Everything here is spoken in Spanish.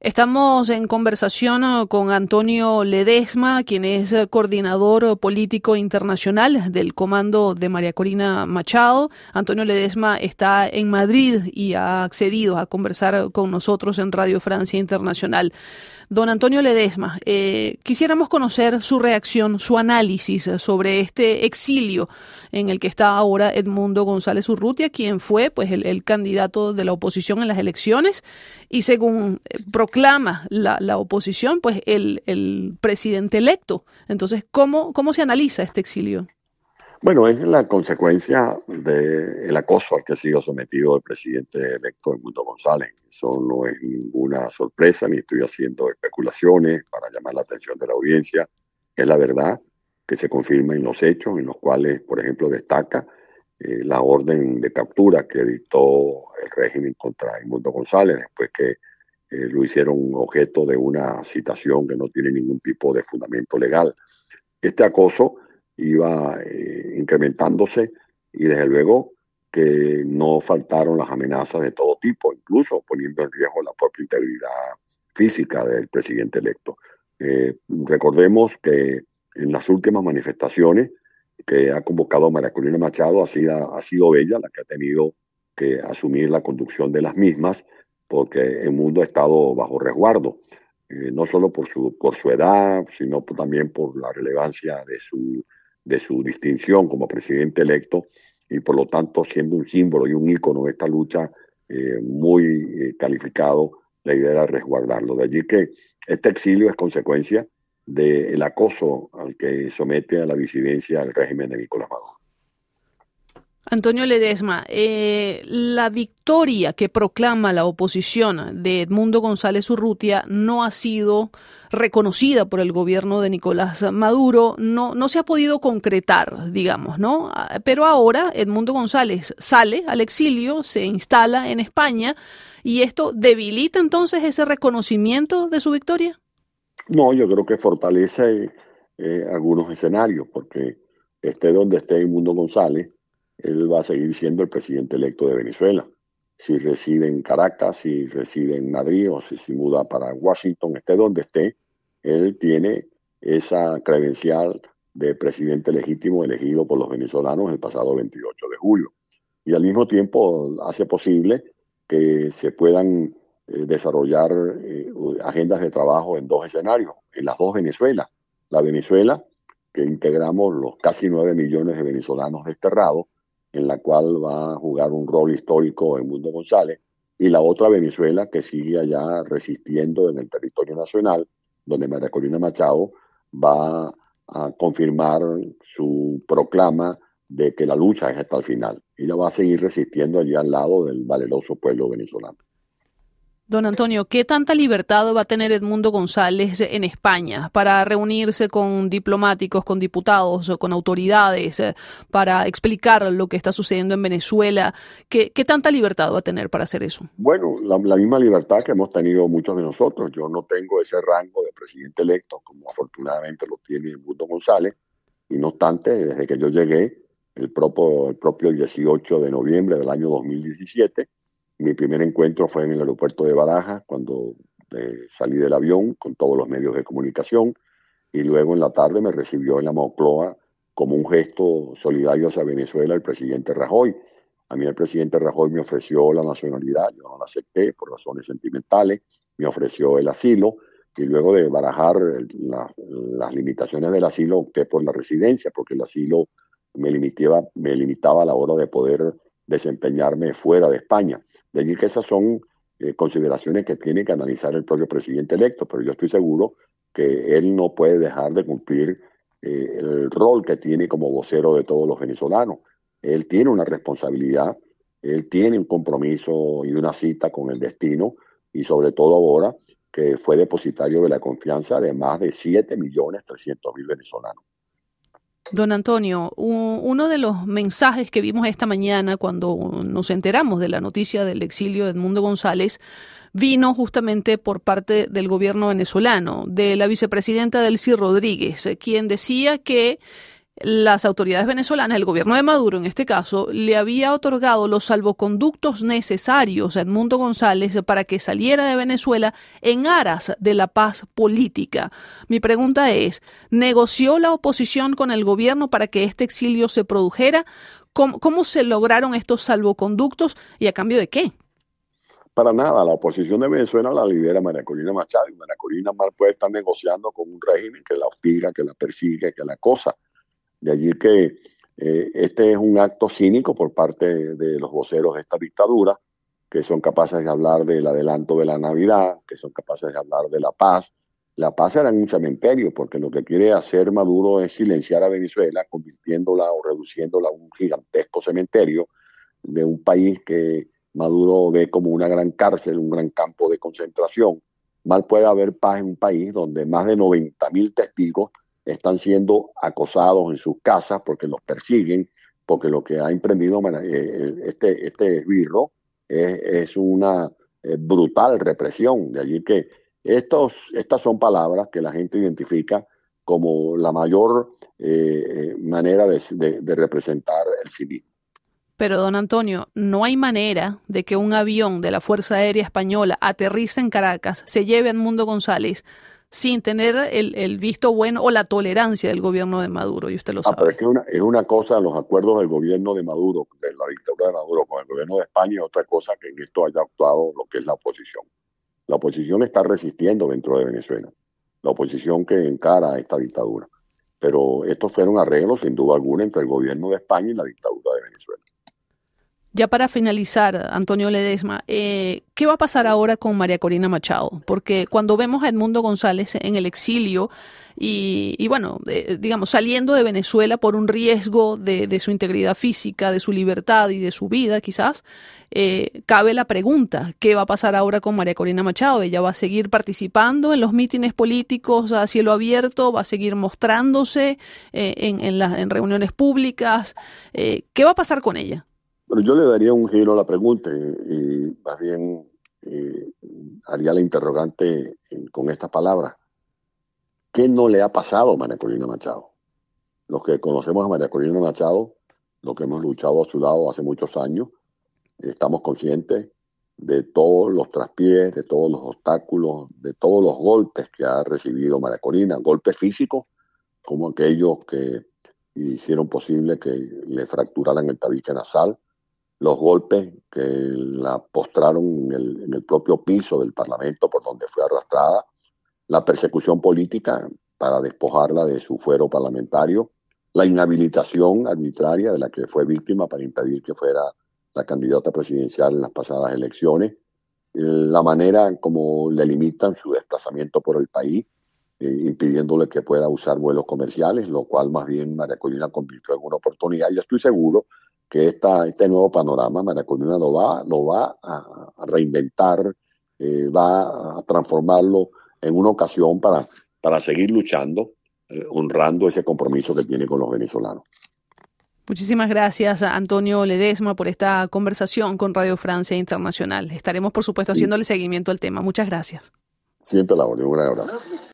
Estamos en conversación con Antonio Ledesma, quien es coordinador político internacional del Comando de María Corina Machado. Antonio Ledesma está en Madrid y ha accedido a conversar con nosotros en Radio Francia Internacional. Don Antonio Ledesma, quisiéramos conocer su reacción, su análisis sobre este exilio en el que está ahora Edmundo González Urrutia, quien fue pues el candidato de la oposición en las elecciones y según proclama la oposición, pues el presidente electo. Entonces, ¿cómo se analiza este exilio? Bueno, es la consecuencia del acoso al que ha sido sometido el presidente electo Edmundo González. Eso no es ninguna sorpresa, ni estoy haciendo especulaciones para llamar la atención de la audiencia. Es la verdad que se confirma en los hechos, en los cuales, por ejemplo, destaca la orden de captura que dictó el régimen contra Edmundo González, después que lo hicieron objeto de una citación que no tiene ningún tipo de fundamento legal. Este acoso iba incrementándose y desde luego que no faltaron las amenazas de todo tipo, incluso poniendo en riesgo la propia integridad física del presidente electo. Recordemos que en las últimas manifestaciones que ha convocado María Corina Machado ha sido ella la que ha tenido que asumir la conducción de las mismas porque el mundo ha estado bajo resguardo. No solo por su edad, sino también por la relevancia de su distinción como presidente electo y por lo tanto siendo un símbolo y un ícono de esta lucha muy calificado, la idea era resguardarlo. De allí que este exilio es consecuencia del acoso al que somete a la disidencia el régimen de Nicolás Maduro. Antonio Ledesma, la victoria que proclama la oposición de Edmundo González Urrutia no ha sido reconocida por el gobierno de Nicolás Maduro, no se ha podido concretar, digamos, ¿no? Pero ahora Edmundo González sale al exilio, se instala en España, ¿y esto debilita entonces ese reconocimiento de su victoria? No, yo creo que fortalece algunos escenarios, porque esté donde esté Edmundo González, él va a seguir siendo el presidente electo de Venezuela. Si reside en Caracas, si reside en Madrid o si se muda para Washington, esté donde esté, él tiene esa credencial de presidente legítimo elegido por los venezolanos el pasado 28 de julio. Y al mismo tiempo hace posible que se puedan desarrollar agendas de trabajo en dos escenarios, en las dos Venezuelas. La Venezuela, que integramos los casi 9 millones de venezolanos desterrados, en la cual va a jugar un rol histórico Edmundo González, y la otra Venezuela que sigue allá resistiendo en el territorio nacional, donde María Corina Machado va a confirmar su proclama de que la lucha es hasta el final. Ella va a seguir resistiendo allí al lado del valeroso pueblo venezolano. Don Antonio, ¿qué tanta libertad va a tener Edmundo González en España para reunirse con diplomáticos, con diputados, con autoridades, para explicar lo que está sucediendo en Venezuela? ¿Qué tanta libertad va a tener para hacer eso? Bueno, la misma libertad que hemos tenido muchos de nosotros. Yo no tengo ese rango de presidente electo, como afortunadamente lo tiene Edmundo González, y no obstante, desde que yo llegué, el propio 18 de noviembre del año 2017, mi primer encuentro fue en el aeropuerto de Barajas, cuando salí del avión con todos los medios de comunicación, y luego en la tarde me recibió en la Moncloa como un gesto solidario hacia Venezuela el presidente Rajoy. A mí el presidente Rajoy me ofreció la nacionalidad, yo no la acepté por razones sentimentales, me ofreció el asilo, y luego de barajar las limitaciones del asilo opté por la residencia, porque el asilo me limitaba a la hora de poder desempeñarme fuera de España. De allí que esas son consideraciones que tiene que analizar el propio presidente electo, pero yo estoy seguro que él no puede dejar de cumplir el rol que tiene como vocero de todos los venezolanos. Él tiene una responsabilidad, él tiene un compromiso y una cita con el destino, y sobre todo ahora que fue depositario de la confianza de más de 7.300.000 venezolanos. Don Antonio, uno de los mensajes que vimos esta mañana cuando nos enteramos de la noticia del exilio de Edmundo González vino justamente por parte del gobierno venezolano, de la vicepresidenta Delcy Rodríguez, quien decía que las autoridades venezolanas, el gobierno de Maduro en este caso, le había otorgado los salvoconductos necesarios a Edmundo González para que saliera de Venezuela en aras de la paz política. Mi pregunta es, ¿negoció la oposición con el gobierno para que este exilio se produjera? ¿Cómo se lograron estos salvoconductos y a cambio de qué? Para nada, la oposición de Venezuela la lidera María Corina Machado, y María Corina mal puede estar negociando con un régimen que la hostiga, que la persigue, que la acosa. De allí que este es un acto cínico por parte de los voceros de esta dictadura, que son capaces de hablar del adelanto de la Navidad, que son capaces de hablar de la paz. La paz era en un cementerio, porque lo que quiere hacer Maduro es silenciar a Venezuela, convirtiéndola o reduciéndola a un gigantesco cementerio de un país que Maduro ve como una gran cárcel, un gran campo de concentración. Mal puede haber paz en un país donde más de 90.000 testigos están siendo acosados en sus casas porque los persiguen, porque lo que ha emprendido este esbirro es una brutal represión. De allí que estas son palabras que la gente identifica como la mayor manera de representar el civismo. Pero, don Antonio, no hay manera de que un avión de la Fuerza Aérea Española aterrice en Caracas, se lleve a Edmundo González sin tener el visto bueno o la tolerancia del gobierno de Maduro, y usted lo sabe. Pero es que es una cosa los acuerdos del gobierno de Maduro, de la dictadura de Maduro con el gobierno de España, y otra cosa que en esto haya actuado lo que es la oposición. La oposición está resistiendo dentro de Venezuela, la oposición que encara a esta dictadura. Pero estos fueron arreglos, sin duda alguna, entre el gobierno de España y la dictadura de Venezuela. Ya para finalizar, Antonio Ledesma, ¿qué va a pasar ahora con María Corina Machado? Porque cuando vemos a Edmundo González en el exilio y bueno, digamos, saliendo de Venezuela por un riesgo de su integridad física, de su libertad y de su vida quizás, cabe la pregunta, ¿qué va a pasar ahora con María Corina Machado? ¿Ella va a seguir participando en los mítines políticos a cielo abierto? ¿Va a seguir mostrándose en reuniones públicas? ¿Qué va a pasar con ella? Pero yo le daría un giro a la pregunta y más bien haría la interrogante con estas palabras. ¿Qué no le ha pasado a María Corina Machado? Los que conocemos a María Corina Machado, los que hemos luchado a su lado hace muchos años, estamos conscientes de todos los traspiés, de todos los obstáculos, de todos los golpes que ha recibido María Corina, golpes físicos como aquellos que hicieron posible que le fracturaran el tabique nasal, los golpes que la postraron en el propio piso del Parlamento por donde fue arrastrada, la persecución política para despojarla de su fuero parlamentario, la inhabilitación arbitraria de la que fue víctima para impedir que fuera la candidata presidencial en las pasadas elecciones, la manera como le limitan su desplazamiento por el país, impidiéndole que pueda usar vuelos comerciales, lo cual más bien María Corina convirtió en una oportunidad. Yo estoy seguro que este nuevo panorama María Corina lo va a reinventar, va a transformarlo en una ocasión para seguir luchando, honrando ese compromiso que tiene con los venezolanos. Muchísimas gracias a Antonio Ledesma por esta conversación con Radio Francia Internacional. Estaremos, por supuesto, haciéndole seguimiento al tema. Muchas gracias. Siempre la orden. Un gran abrazo.